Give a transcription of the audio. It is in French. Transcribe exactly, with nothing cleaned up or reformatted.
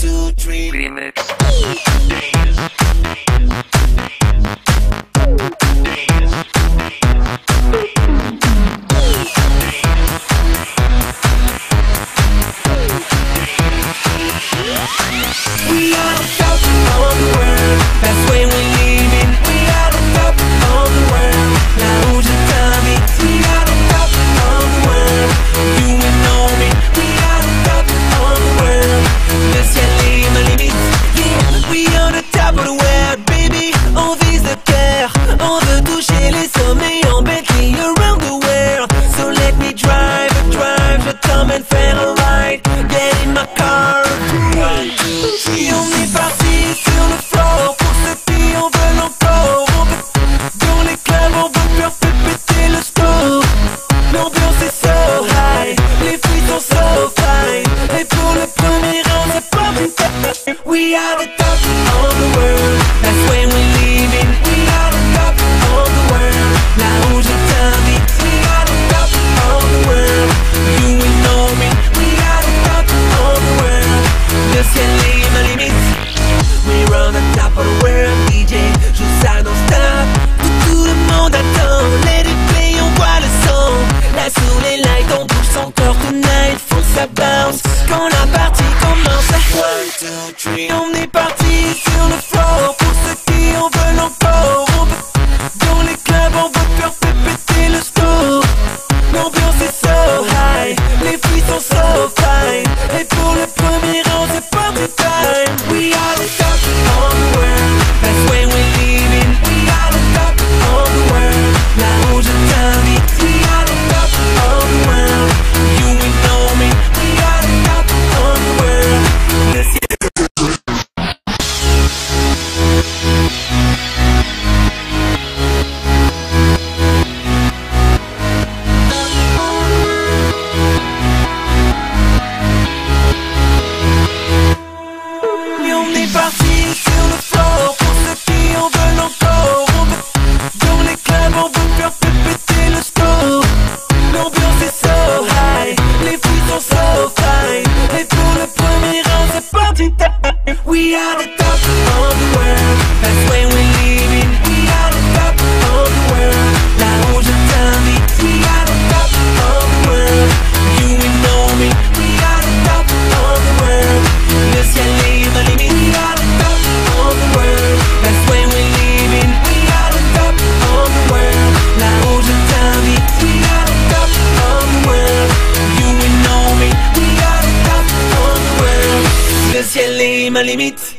two, three. Remix. We are the top of the world, that's when we living. We are the top of the world, now who's the time it? We are the top of the world, you will know me. We are the top of the world, le ciel est ma limite. Yeah, we are the top of the world, baby. On vise le cœur, on veut toucher les sommets en Bentley around the world. So let me drive, drive, je t'emmène faire a ride. Get in my car. Et on est parti sur le floor, pour ce qui on veut encore. On veut dans les clubs, on veut faire péter le score. L'ambiance est so high, les filles sont so fine. Et pour le premier round c'est parti. We are the top of the world, that's when we living. We are the top of the world, là où je t'invite. We are the top of the world, you will know me. We are the top of the world, le ciel est ma limite. We run the top of the world, D J, joue ça non-stop. Tout, tout le monde attend, let it play, on voit le son. Là sous les lights, on bouge encore tonight, faut ça bounce. Quand la partie commence, one, two, three. On est parti sur le floor, pour ceux qui en veulent encore. On veut dans les clubs, on veut faire péter le score. L'ambiance est so high, les filles sont so fine. Et pour le premier round, c'est party time. We are the top of the world, that's when we living. We are the top of the world, là où je t'invite. We are the top of the world, you will know me. We are the top of the world, le ciel. Et on est parti sur le floor, pour ceux qui en veulent encore. On veut dans les clubs, on veut faire péter le score. L'ambiance est so high, les filles sont so fine. Et pour le premier round c'est party time. We are the top of the world, that's when we living. We are the top of the world, là où je t'invite. We are the top of the world, you will know me. We are the top of the world, le ciel est ma limite. We are the top of the world, that's when we living. We are the top of the world, là où je t'invite. We are the top of the world, you will know me. We are the top of the world, le ciel est ma limite.